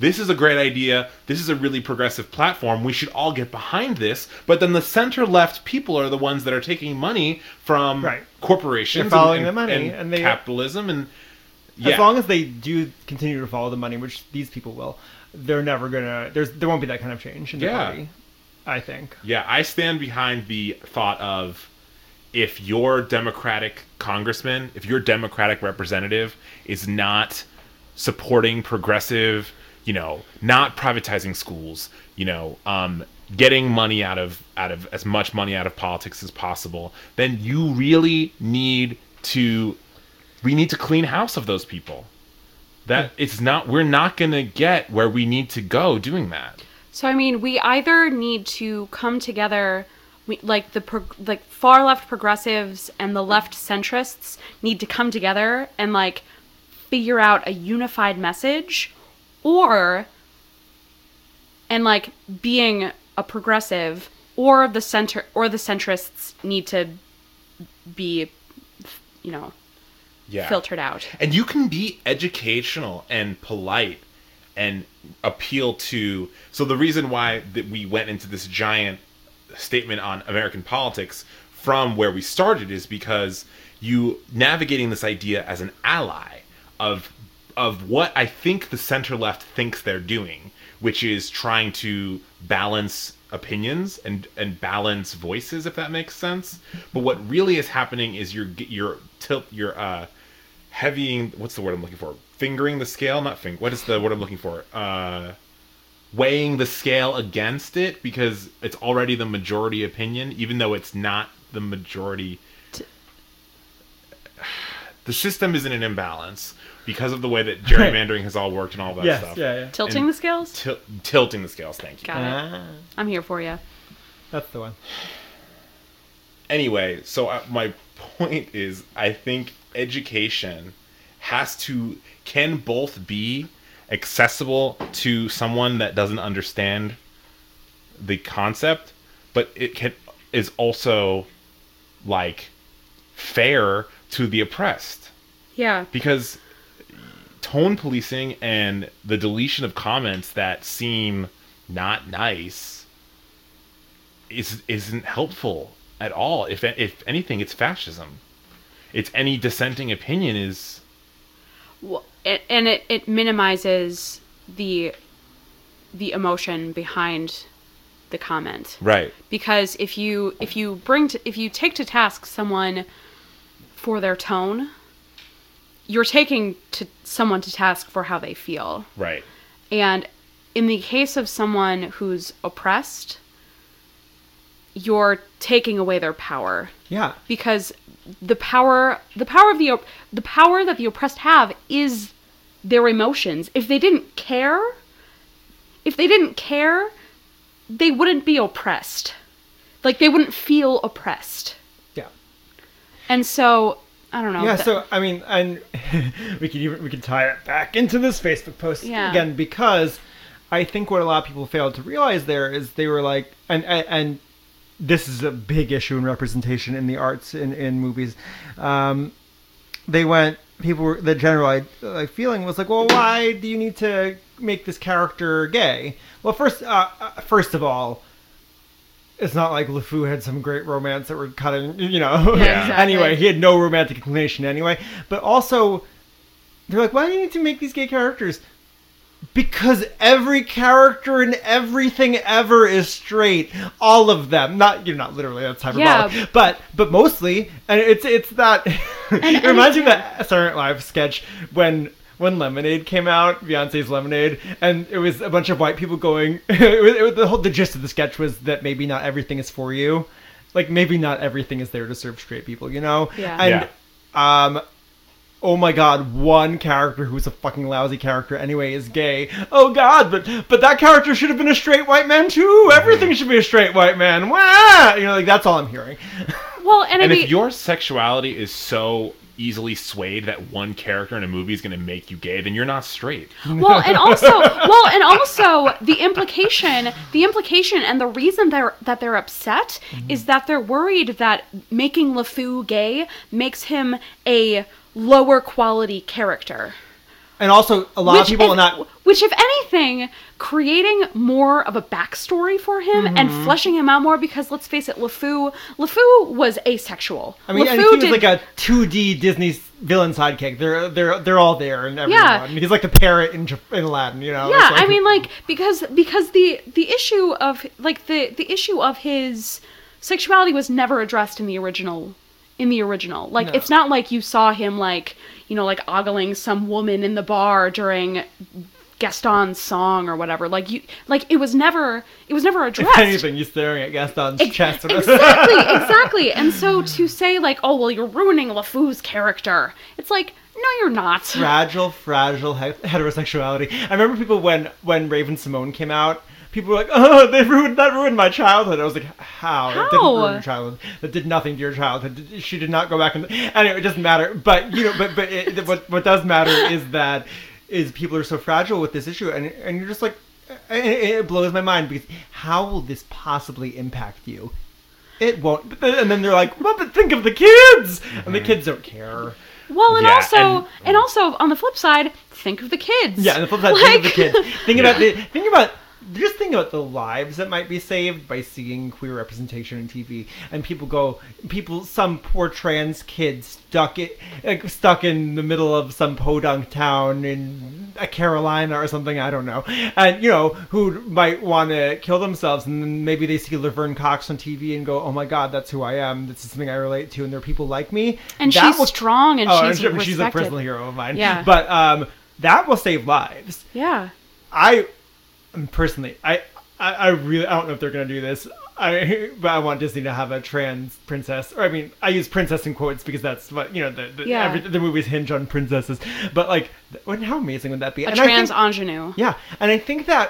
Speaker 1: this is a great idea. This is a really progressive platform. We should all get behind this. But then the center-left people are the ones that are taking money from corporations
Speaker 3: They're following the money
Speaker 1: and
Speaker 3: and
Speaker 1: capitalism. And
Speaker 3: as long as they do continue to follow the money, which these people will, they're never gonna. There won't be that kind of change in the party, I think.
Speaker 1: Yeah, I stand behind the thought of if your Democratic congressman, if your Democratic representative is not supporting progressive, not privatizing schools, getting money out of as much money out of politics as possible, then you really need to. We need to clean house of those people. We're not going to get where we need to go doing that.
Speaker 2: So, I mean, we either need to come together, far left progressives and the left centrists need to come together and, figure out a unified message, being a progressive or the centrists need to be, filtered out.
Speaker 1: And you can be educational and polite and appeal to... So the reason why that we went into this giant statement on American politics from where we started is because you navigating this idea as an ally of what I think the center-left thinks they're doing, which is trying to balance opinions and balance voices, if that makes sense. But what really is happening is you're heavying, what's the word I'm looking for? Fingering the scale? What is the word I'm looking for? Weighing the scale against it because it's already the majority opinion, even though it's not the majority. The system is in an imbalance because of the way that gerrymandering has all worked and all that stuff.
Speaker 3: Yeah.
Speaker 2: Tilting the scales?
Speaker 1: Tilting the scales, thank you.
Speaker 2: Got it. I'm here for you.
Speaker 3: That's the one.
Speaker 1: Anyway, so my point is, I think education can both be accessible to someone that doesn't understand the concept, but is also fair to the oppressed.
Speaker 2: Yeah.
Speaker 1: Because tone policing and the deletion of comments that seem not nice isn't helpful at all. If anything, it's fascism. It's any dissenting opinion is...
Speaker 2: Well, it minimizes the emotion behind the comment.
Speaker 1: Right.
Speaker 2: Because if you take to task someone for their tone, you're taking someone to task for how they feel.
Speaker 1: Right. And
Speaker 2: in the case of someone who's oppressed, you're taking away their power.
Speaker 3: Yeah.
Speaker 2: Because the power that the oppressed have is their emotions. If they didn't care, they wouldn't be oppressed. They wouldn't feel oppressed.
Speaker 3: Yeah.
Speaker 2: And so, I don't know.
Speaker 3: Yeah, so I mean, and we could tie it back into this Facebook post again, because I think what a lot of people failed to realize there is they were like, and this is a big issue in representation in the arts in movies. The general feeling was like, well, why do you need to make this character gay? Well, first of all, it's not like LeFou had some great romance that were cutting,
Speaker 2: Yeah, exactly.
Speaker 3: Anyway, he had no romantic inclination anyway. But also, they're like, why do you need to make these gay characters? Because every character in everything ever is straight. All of them. Not literally, that's hyperbolic. But mostly, and it's that... it reminds me of that Saturday Night Live sketch when Lemonade came out, Beyonce's Lemonade, and it was a bunch of white people going... the gist of the sketch was that maybe not everything is for you. Maybe not everything is there to serve straight people,
Speaker 2: Yeah.
Speaker 3: And, oh my god, one character who's a fucking lousy character anyway is gay. Oh god, but that character should have been a straight white man too. Everything should be a straight white man. Wah! That's all I'm hearing.
Speaker 2: Well,
Speaker 1: and if your sexuality is so easily swayed that one character in a movie is going to make you gay, then you're not straight.
Speaker 2: Well, and also the implication and the reason they're upset is that they're worried that making LeFou gay makes him a lower quality character.
Speaker 3: And also, a lot of people are not...
Speaker 2: Which, if anything, creating more of a backstory for him and fleshing him out more, because let's face it, LeFou was asexual.
Speaker 3: I mean,
Speaker 2: LeFou
Speaker 3: and he was like a 2D Disney villain sidekick. They're all there and everyone.
Speaker 2: Yeah.
Speaker 3: He's like the parrot in Aladdin, you know?
Speaker 2: Yeah,
Speaker 3: It's like-
Speaker 2: I mean, like, because the issue of, like, the issue of his sexuality was never addressed in the original. Like,
Speaker 3: No.
Speaker 2: it's not like you saw him, like, you know, like, ogling some woman in the bar during Gaston's song or whatever. Like, it was never addressed.
Speaker 3: If anything, you're staring at Gaston's chest.
Speaker 2: Exactly. And so to say, like, oh, well, you're ruining LeFou's character, it's like, no, you're not.
Speaker 3: Fragile heterosexuality. I remember people when Raven Simone came out, people were like, "Oh, that ruined my childhood." I was like, "How? That didn't ruin your childhood. That did nothing to your childhood. She did not go back and anyway, it doesn't matter." But you know, what does matter is people are so fragile with this issue, and you're just like, it blows my mind because how will this possibly impact you? It won't. And then they're like, "Well, but think of the kids," and the kids don't care.
Speaker 2: Well, and
Speaker 1: Yeah,
Speaker 2: also on the flip side, think of the kids.
Speaker 3: Yeah, and the flip side, think of the kids. Just think about the lives that might be saved by seeing queer representation in TV. And some poor trans kid stuck in the middle of some podunk town in Carolina or something, I don't know. And, you know, who might want to kill themselves, and then maybe they see Laverne Cox on TV and go, "Oh my God, that's who I am. This is something I relate to, and there are people like me."
Speaker 2: And she's strong, and she's respected.
Speaker 3: She's a personal hero of mine.
Speaker 2: Yeah.
Speaker 3: But that will save lives.
Speaker 2: Yeah.
Speaker 3: Personally, I really, I don't know if they're gonna do this. But I want Disney to have a trans princess, or I mean, I use princess in quotes because that's what, you know, the movies hinge on princesses. But like, how amazing would that be?
Speaker 2: A trans ingenue.
Speaker 3: Yeah, and I think that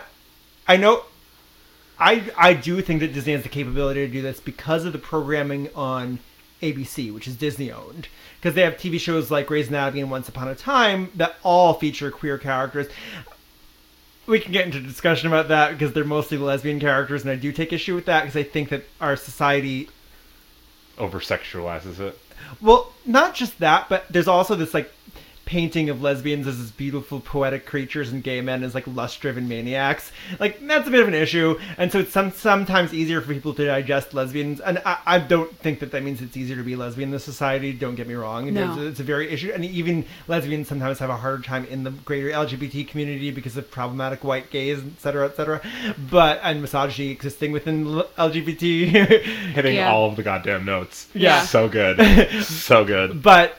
Speaker 3: I do think that Disney has the capability to do this because of the programming on ABC, which is Disney owned. Because they have TV shows like Grey's Anatomy and Once Upon a Time that all feature queer characters. We can get into discussion about that because they're mostly lesbian characters, and I do take issue with that because I think that our society
Speaker 1: over-sexualizes it.
Speaker 3: Well, not just that, but there's also this like painting of lesbians as this beautiful poetic creatures and gay men as like lust-driven maniacs. Like, that's a bit of an issue, and so it's sometimes easier for people to digest lesbians, and I don't think that means it's easier to be lesbian in this society, don't get me wrong.
Speaker 2: No.
Speaker 3: It's a very issue, and even lesbians sometimes have a harder time in the greater LGBT community because of problematic white gays, etc., but, and misogyny existing within LGBT.
Speaker 1: Hitting all of the goddamn notes.
Speaker 3: Yeah.
Speaker 1: So good. So good.
Speaker 3: But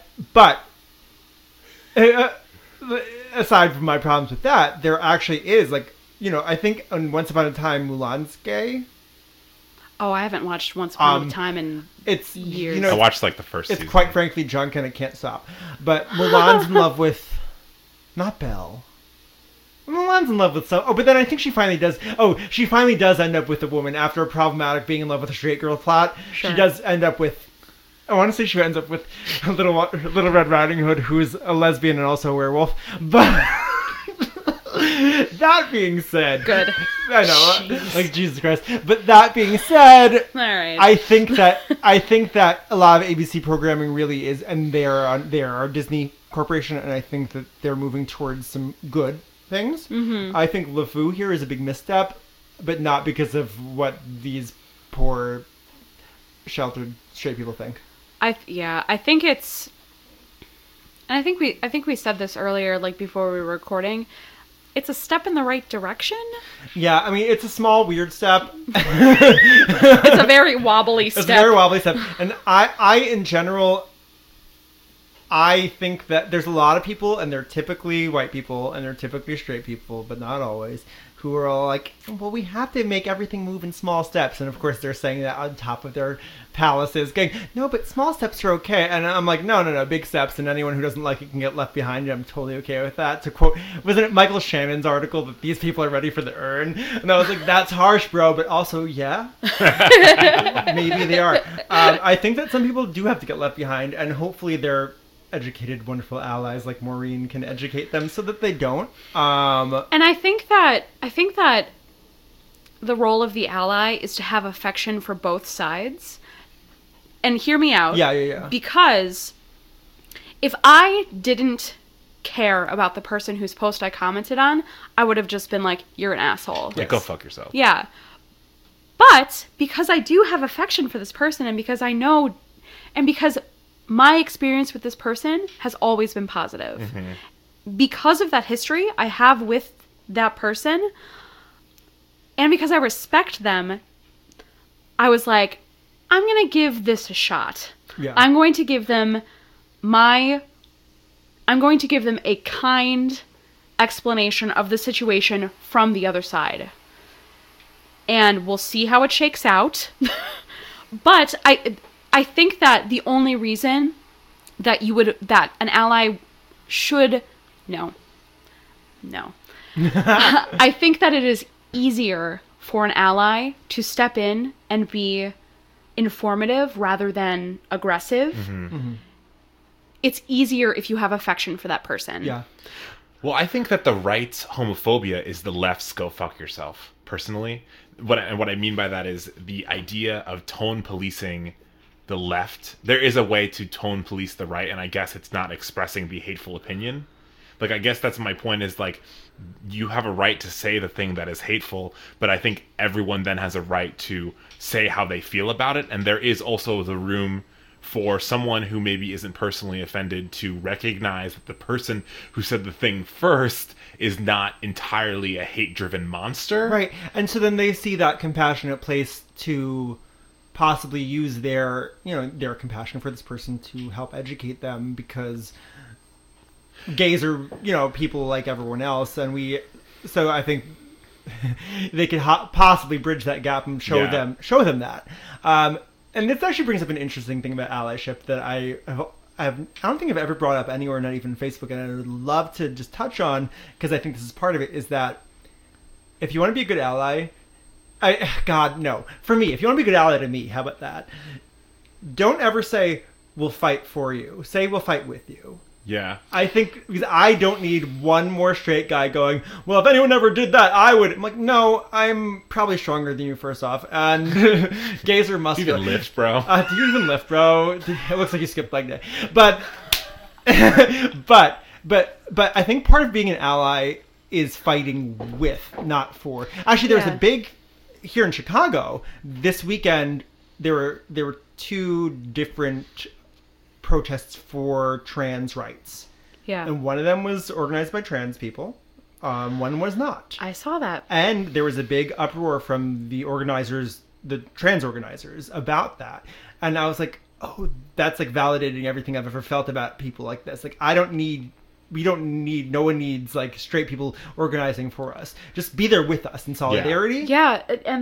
Speaker 3: aside from my problems with that, there actually is, like, you know, I think on Once Upon a Time, Mulan's gay.
Speaker 2: Oh, I haven't watched Once Upon a Time in
Speaker 3: years.
Speaker 2: You
Speaker 1: know, I watched, like, the first
Speaker 3: It's
Speaker 1: season.
Speaker 3: quite frankly junk, and I can't stop. But Mulan's in love with... Not Belle. Mulan's in love with some... Oh, but then I think she finally does... Oh, she finally does end up with a woman after a problematic being in love with a straight girl plot.
Speaker 2: Sure.
Speaker 3: She does end up with... I want to say she ends up with Little Red Riding Hood, who's a lesbian and also a werewolf. But that being said,
Speaker 2: Good.
Speaker 3: I know,
Speaker 2: Jeez.
Speaker 3: like Jesus Christ. But that being said,
Speaker 2: All right.
Speaker 3: I think that a lot of ABC programming really is, and they are Disney Corporation, and I think that they're moving towards some good things.
Speaker 2: Mm-hmm. I
Speaker 3: think LeFou here is a big misstep, but not because of what these poor sheltered straight people think.
Speaker 2: I think it's, and I think we said this earlier, like before we were recording. It's a step in the right direction.
Speaker 3: Yeah, I mean, it's a small weird step.
Speaker 2: It's a very wobbly step.
Speaker 3: It's a very wobbly step, and I in general, I think that there's a lot of people, and they're typically white people, and they're typically straight people, but not always, who are all like, well, we have to make everything move in small steps. And of course, they're saying that on top of their palaces, going, no, but small steps are okay. And I'm like, no, big steps. And anyone who doesn't like it can get left behind. I'm totally okay with that. To quote, wasn't it Michael Shannon's article that these people are ready for the urn? And I was like, that's harsh, bro. But also, yeah, maybe they are. I think that some people do have to get left behind, and hopefully they're educated, wonderful allies like Maureen can educate them so that they don't.
Speaker 2: And I think that the role of the ally is to have affection for both sides. And hear me out.
Speaker 3: Yeah.
Speaker 2: Because if I didn't care about the person whose post I commented on, I would have just been like, you're an asshole.
Speaker 1: Yeah, go fuck yourself.
Speaker 2: Yeah. But because I do have affection for this person, and because I know, and because my experience with this person has always been positive, because of that history I have with that person, and because I respect them, I was like, I'm going to give this a shot.
Speaker 3: Yeah.
Speaker 2: I'm going to give them a kind explanation of the situation from the other side. And we'll see how it shakes out. But I think that the only reason that an ally should, no. I think that it is easier for an ally to step in and be informative rather than aggressive. It's easier if you have affection for that person.
Speaker 3: Yeah.
Speaker 1: Well, I think that the right's homophobia is the left's go fuck yourself, personally. What I mean by that is the idea of tone policing the left. There is a way to tone police the right, and I guess it's not expressing the hateful opinion. Like, I guess that's my point, is like, you have a right to say the thing that is hateful, but I think everyone then has a right to say how they feel about it, and there is also the room for someone who maybe isn't personally offended to recognize that the person who said the thing first is not entirely a hate-driven monster.
Speaker 3: Right. And so then they see that compassionate place to possibly use their compassion for this person to help educate them, because gays are, people like everyone else, and so I think they could possibly bridge that gap and show them that. And this actually brings up an interesting thing about allyship that I don't think I've ever brought up anywhere, not even Facebook, and I would love to just touch on, because I think this is part of it, is that if you want to be a good ally, for me, if you want to be a good ally to me, how about that? Don't ever say, we'll fight for you. Say, we'll fight with you.
Speaker 1: Yeah.
Speaker 3: I think, because I don't need one more straight guy going, well, if anyone ever did that, I would. I'm like, no, I'm probably stronger than you, first off. And gays are muscular.
Speaker 1: Do you even lift, bro?
Speaker 3: Do you even lift, bro? It looks like you skipped leg day. But I think part of being an ally is fighting with, not for. Actually, there was a big, here in Chicago, this weekend, there were two different protests for trans rights.
Speaker 2: Yeah.
Speaker 3: And one of them was organized by trans people. One was not.
Speaker 2: I saw that.
Speaker 3: And there was a big uproar from the trans organizers about that. And I was like, oh, that's like validating everything I've ever felt about people like this. Like, no one needs like straight people organizing for us. Just be there with us in solidarity.
Speaker 2: Yeah. And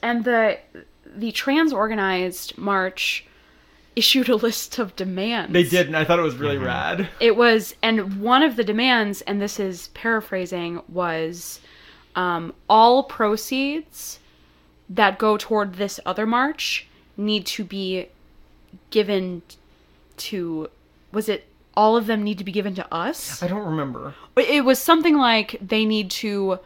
Speaker 2: the trans organized march issued a list of demands.
Speaker 3: They did, and I thought it was really rad.
Speaker 2: It was, and one of the demands, and this is paraphrasing, was all proceeds that go toward this other march need to be given to, was it all of them need to be given to us?
Speaker 3: I don't remember.
Speaker 2: It was something like they need to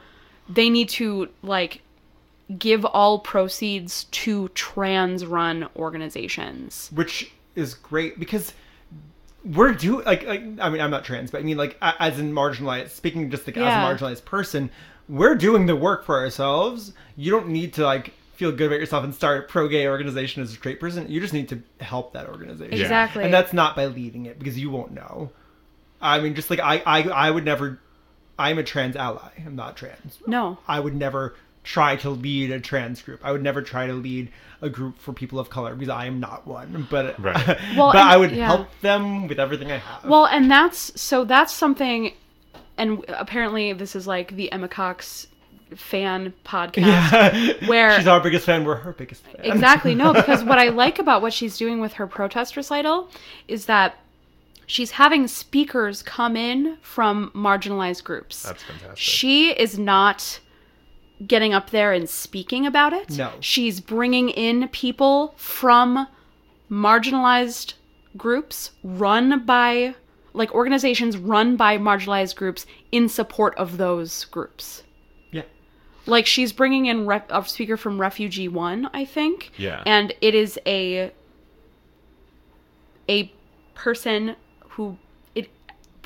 Speaker 2: like give all proceeds to trans-run organizations.
Speaker 3: Which is great, because we're I'm not trans, but I mean, like, as in marginalized, speaking just like as a marginalized person, we're doing the work for ourselves. You don't need to like feel good about yourself and start a pro-gay organization as a straight person. You just need to help that organization.
Speaker 2: Exactly.
Speaker 3: And that's not by leading it, because you won't know. I mean, just like I would never, I'm a trans ally. I'm not trans.
Speaker 2: No.
Speaker 3: I would never try to lead a trans group. I would never try to lead a group for people of color, because I am not one. But I would help them with everything I have.
Speaker 2: Well, and that's something, and apparently this is like the Emma Cox fan podcast, where
Speaker 3: she's our biggest fan, we're her biggest fan.
Speaker 2: Exactly. No, because what I like about what she's doing with her protest recital is that she's having speakers come in from marginalized groups.
Speaker 1: That's fantastic.
Speaker 2: She is not getting up there and speaking about it.
Speaker 3: No.
Speaker 2: She's bringing in people from marginalized groups run by, like, organizations run by marginalized groups in support of those groups.
Speaker 3: Yeah.
Speaker 2: Like, she's bringing in a speaker from Refugee One, I think.
Speaker 1: Yeah.
Speaker 2: And it is a person who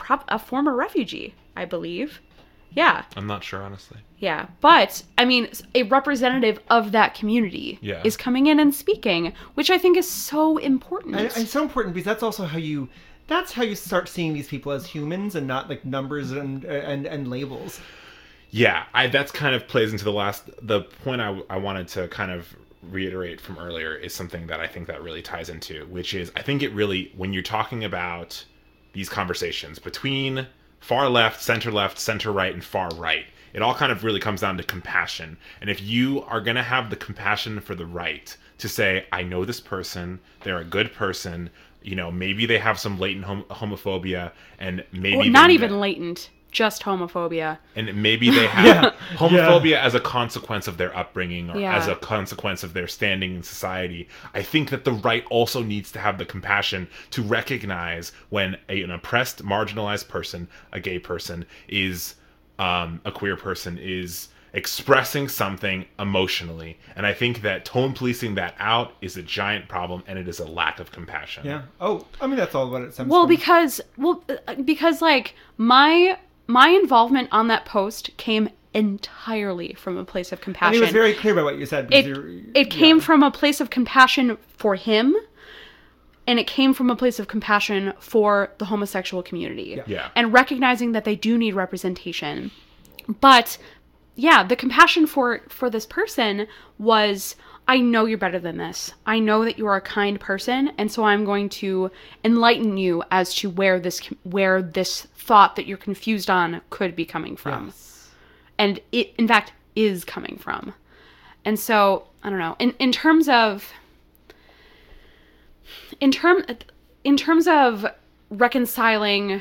Speaker 2: a former refugee, I believe. Yeah.
Speaker 1: I'm not sure, honestly.
Speaker 2: Yeah. But, I mean, a representative of that community is coming in and speaking, which I think is so important.
Speaker 3: And so important because that's also how you start seeing these people as humans and not like numbers and labels.
Speaker 1: Yeah, that's kind of plays into the point I wanted to kind of reiterate from earlier is something that I think that really ties into, which is I think it really, when you're talking about these conversations between far left, center right, and far right, it all kind of really comes down to compassion. And if you are going to have the compassion for the right to say, I know this person, they're a good person, maybe they have some latent homophobia, and maybe
Speaker 2: not even latent, just homophobia.
Speaker 1: And maybe they have homophobia as a consequence of their upbringing or as a consequence of their standing in society. I think that the right also needs to have the compassion to recognize when an oppressed, marginalized person, a gay person, is a queer person, is expressing something emotionally. And I think that tone policing that out is a giant problem, and it is a lack of compassion.
Speaker 3: Yeah. Oh, I mean, that's all what it stems
Speaker 2: from. Because like my involvement on that post came entirely from a place of compassion.
Speaker 3: And he was very clear about what you said.
Speaker 2: It came from a place of compassion for him, and it came from a place of compassion for the homosexual community.
Speaker 1: Yeah.
Speaker 2: And recognizing that they do need representation. But yeah, the compassion for this person was, I know you're better than this. I know that you are a kind person, and so I'm going to enlighten you as to where this thought that you're confused on could be coming from.
Speaker 3: Yes. And
Speaker 2: it, in fact, is coming from. And so, I don't know. In terms of reconciling,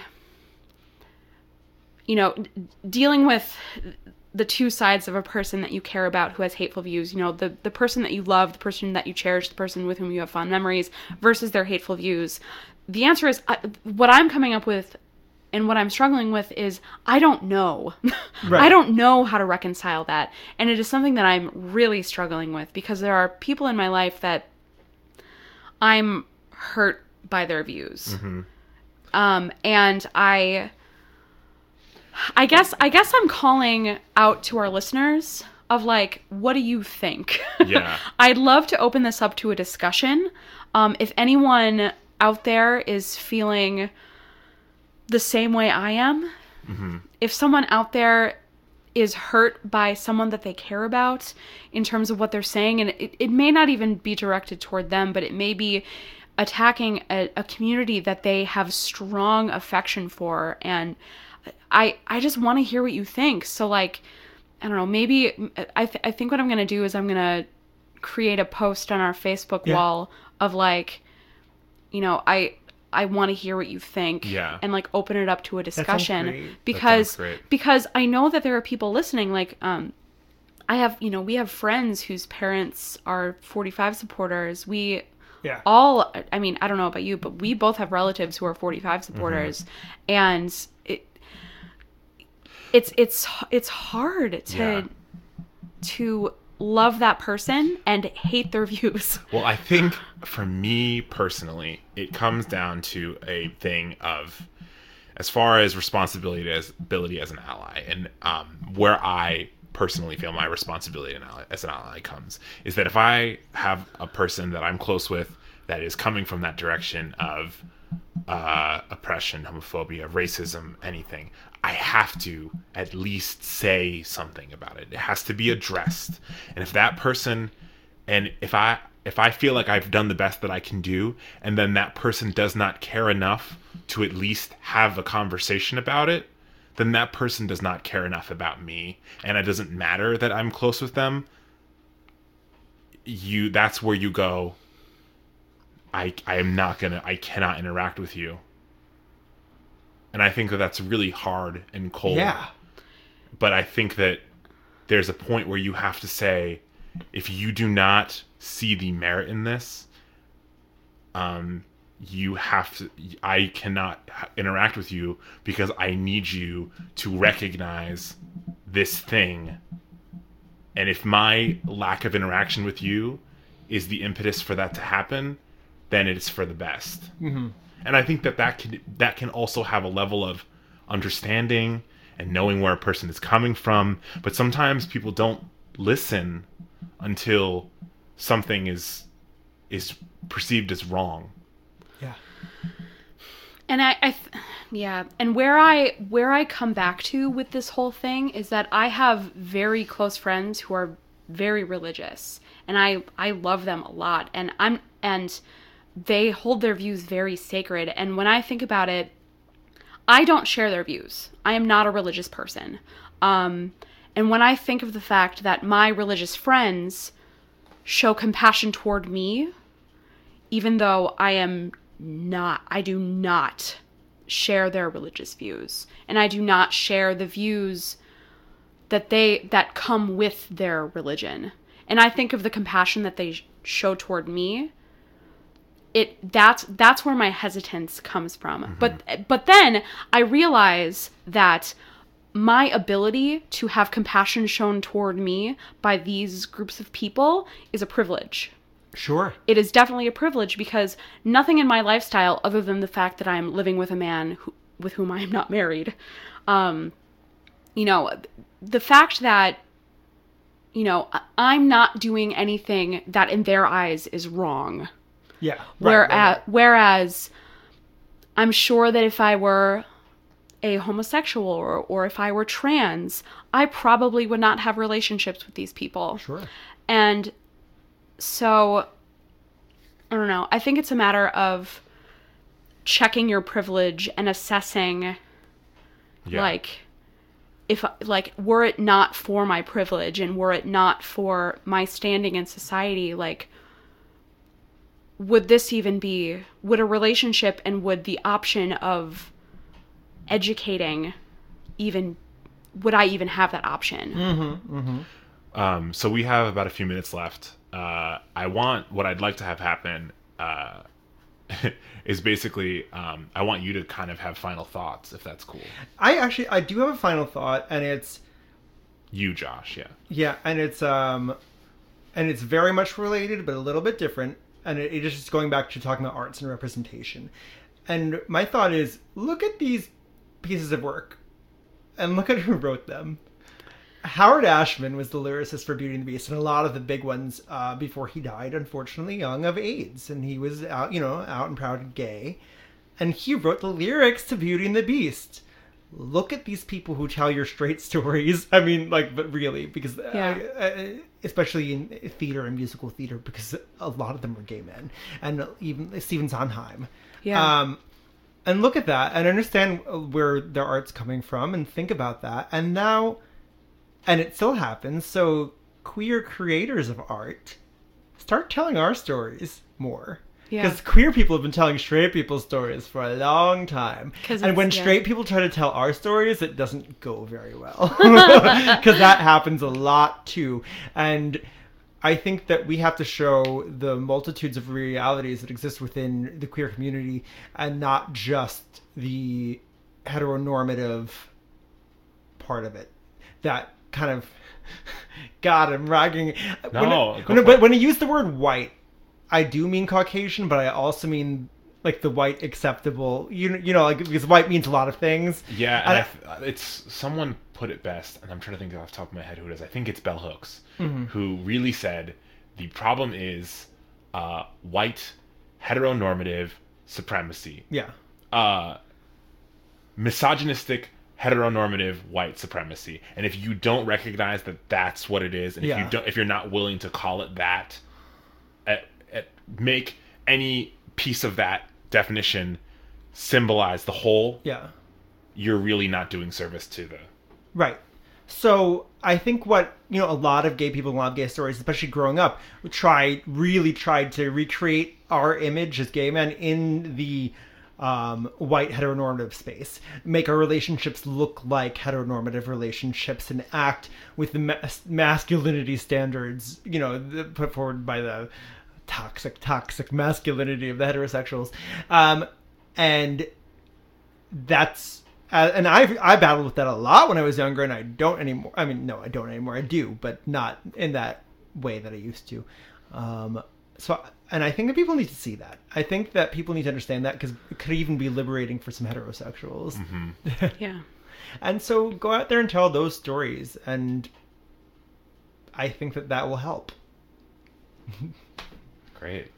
Speaker 2: dealing with the two sides of a person that you care about who has hateful views, the person that you love, the person that you cherish, the person with whom you have fond memories versus their hateful views. The answer is, what I'm coming up with and what I'm struggling with is, I don't know. Right. I don't know how to reconcile that. And it is something that I'm really struggling with because there are people in my life that I'm hurt by their views. Mm-hmm. And I guess I'm calling out to our listeners of like, what do you think?
Speaker 1: Yeah.
Speaker 2: I'd love to open this up to a discussion. If anyone out there is feeling the same way I am, mm-hmm. if someone out there is hurt by someone that they care about in terms of what they're saying, and it may not even be directed toward them, but it may be attacking a community that they have strong affection for, and I just want to hear what you think. So like, I don't know, maybe I think what I'm going to do is I'm going to create a post on our Facebook wall of like, I want to hear what you think, and like open it up to a discussion because I know that there are people listening. Like, we have friends whose parents are 45 supporters. We all, I mean, I don't know about you, but we both have relatives who are 45 supporters, mm-hmm. and it's hard to love that person and hate their views.
Speaker 1: Well, I think for me personally, it comes down to a thing of, as far as responsibility as an ally, and where I personally feel my responsibility as an ally comes, is that if I have a person that I'm close with that is coming from that direction of oppression, homophobia, racism, anything, I have to at least say something about it. It has to be addressed. And if that person, and if I feel like I've done the best that I can do, and then that person does not care enough to at least have a conversation about it, then that person does not care enough about me, and it doesn't matter that I'm close with them. That's where you go, I cannot interact with you. And I think that that's really hard and cold.
Speaker 3: Yeah.
Speaker 1: But I think that there's a point where you have to say, if you do not see the merit in this, I cannot interact with you because I need you to recognize this thing. And if my lack of interaction with you is the impetus for that to happen, then it's for the best. Mm-hmm. And I think that can also have a level of understanding and knowing where a person is coming from. But sometimes people don't listen until something is perceived as wrong.
Speaker 3: Yeah.
Speaker 2: And and where I come back to with this whole thing is that I have very close friends who are very religious, and I love them a lot, and they hold their views very sacred. And when I think about it, I don't share their views. I am not a religious person. And when I think of the fact that my religious friends show compassion toward me, even though I do not share their religious views, and I do not share the views that come with their religion. And I think of the compassion that they show toward me. That's where my hesitance comes from. Mm-hmm. But then I realize that my ability to have compassion shown toward me by these groups of people is a privilege.
Speaker 3: Sure.
Speaker 2: It is definitely a privilege, because nothing in my lifestyle, other than the fact that I'm living with a man with whom I am not married, the fact that, I'm not doing anything that in their eyes is wrong.
Speaker 3: Yeah. Right.
Speaker 2: Whereas I'm sure that if I were a homosexual or if I were trans, I probably would not have relationships with these people.
Speaker 3: Sure.
Speaker 2: And so, I don't know. I think it's a matter of checking your privilege and assessing, were it not for my privilege and were it not for my standing in society, would a relationship and would the option of educating would I even have that option?
Speaker 3: Mm-hmm, mm-hmm.
Speaker 1: So we have about a few minutes left. What I'd like to have happen is basically, I want you to kind of have final thoughts, if that's cool.
Speaker 3: I do have a final thought, and it's
Speaker 1: you, Josh. Yeah.
Speaker 3: Yeah, and it's very much related, but a little bit different. And it is just going back to talking about arts and representation. And my thought is, look at these pieces of work and look at who wrote them. Howard Ashman was the lyricist for Beauty and the Beast, and a lot of the big ones before he died, unfortunately, young of AIDS. And he was out and proud and gay. And he wrote the lyrics to Beauty and the Beast. Look at these people who tell your straight stories. I mean, but really, because especially in theater and musical theater, because a lot of them are gay men, and even Stephen Sondheim.
Speaker 2: Yeah.
Speaker 3: And look at that, and understand where their art's coming from, and think about that. And now, and it still happens. So queer creators of art, start telling our stories more. Because queer people have been telling straight people's stories for a long time. And when straight people try to tell our stories, it doesn't go very well. Because that happens a lot, too. And I think that we have to show the multitudes of realities that exist within the queer community, and not just the heteronormative part of it. That kind of... God, I'm ragging... When I use the word white, I do mean Caucasian, but I also mean the white acceptable. Because white means a lot of things.
Speaker 1: Yeah, and it's someone put it best, and I'm trying to think off the top of my head who it is. I think it's Bell Hooks, who really said the problem is white heteronormative supremacy.
Speaker 3: Yeah.
Speaker 1: Misogynistic heteronormative white supremacy, and if you don't recognize that that's what it is, and if you're not willing to call it that. Make any piece of that definition symbolize the whole, you're really not doing service to the...
Speaker 3: Right. So I think what, a lot of gay people, a lot of gay stories, especially growing up, really tried to recreate our image as gay men in the white heteronormative space. Make our relationships look like heteronormative relationships and act with the masculinity standards, put forward by the... toxic masculinity of the heterosexuals, and that's and I battled with that a lot when I was younger, and I don't anymore. I mean, no, I don't anymore. I do, but not in that way that I used to. So And I think that people need to see that. I think that people need to understand that because it could even be liberating for some heterosexuals.
Speaker 1: Mm-hmm.
Speaker 2: Yeah.
Speaker 3: And so go out there and tell those stories. And I think that that will help.
Speaker 1: Great.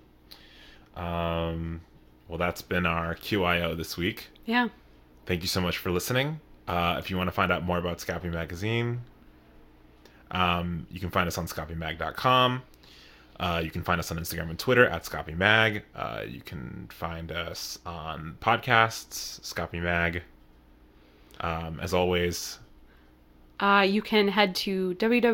Speaker 1: Well, that's been our QIO this week.
Speaker 2: Yeah.
Speaker 1: Thank you so much for listening. If you want to find out more about Scapy Magazine, you can find us on scapymag.com. You can find us on Instagram and Twitter at scapymag. You can find us on podcasts, Scapy Mag. As always,
Speaker 2: You can head to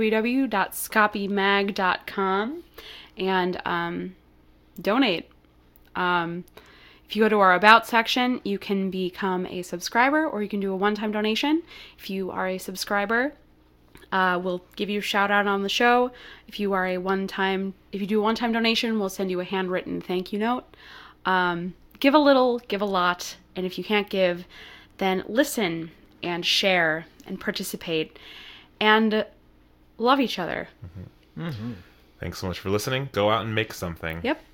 Speaker 2: www.scapymag.com and donate. If you go to our About section, you can become a subscriber or you can do a one-time donation. If you are a subscriber, we'll give you a shout out on the show. If you do a one-time donation, we'll send you a handwritten thank you note. Give a little, give a lot, and if you can't give, then listen and share and participate and love each other.
Speaker 1: Thanks so much for listening. Go out and make something.
Speaker 2: Yep.